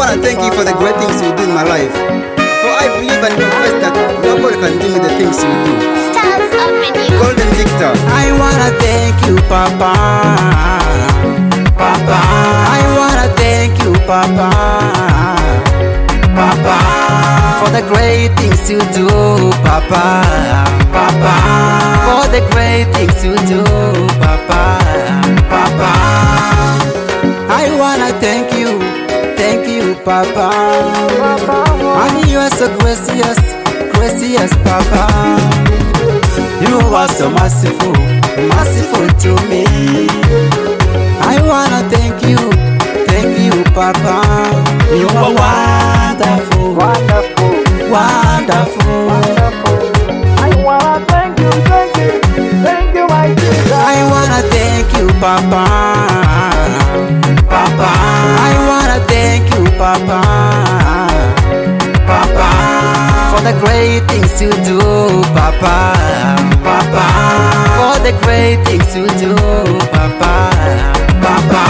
want to thank you for the great things you do in my life. For I believe and confess that nobody can do me the things you do. Stars Avenue. Golden Victor. I wanna thank you, Papa. Papa, I wanna thank you, Papa. Papa, for the great things you do, Papa. Papa, for the great things you do, Papa. Papa, I wanna thank you, Papa. And you are so gracious, gracious, Papa. You are so merciful, merciful to me. I wanna thank you, Papa. You are wonderful, Wonderful, wonderful. wonderful. I wanna thank you, my Jesus. I wanna thank you, Papa. Papa, I wanna thank you, Papa. Papa, for the great things you do, Papa. Papa, for the great things you do, Papa. Papa.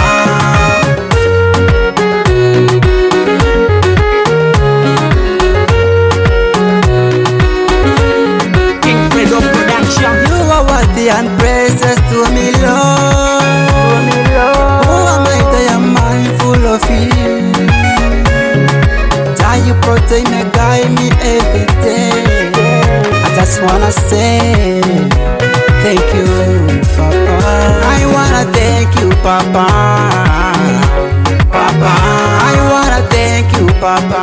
You are worthy and praises to me, Lord. Who am I that I am mindful of you? That you protect me, guide me every day. I just wanna say thank you, Papa. I wanna thank you, Papa. Papa, I wanna thank you, Papa.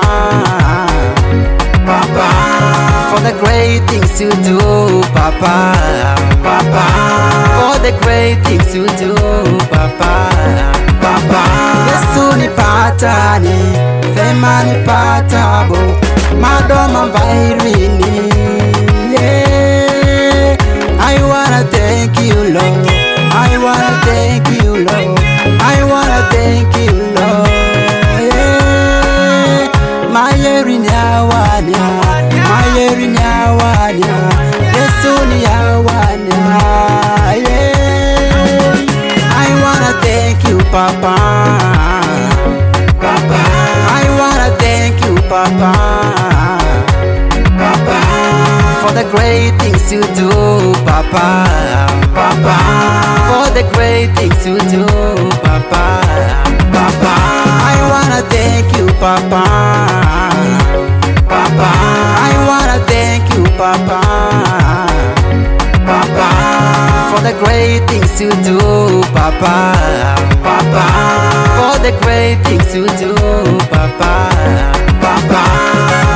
Papa, for the great things you do, Papa. Papa, for the great things you do, Papa. Papa, Yesu ni patani, fema ni patabo, madoma vairini. Yeah, I wanna thank you, Lord. I wanna thank you, Lord. I wanna thank you, Lord. Yeah, my erinyawania, my erinyawania, Yesu ni yawania. Yeah, I wanna thank you, Papa. Papa, I wanna thank you, Papa. Papa, for the great things you do, Papa. Papa, for the great things you do, Papa. Papa, I wanna thank you, Papa. Papa, I wanna thank you, Papa. Papa, for the great things you do, Papa. Papa, for the great things you do, Papa. Papa.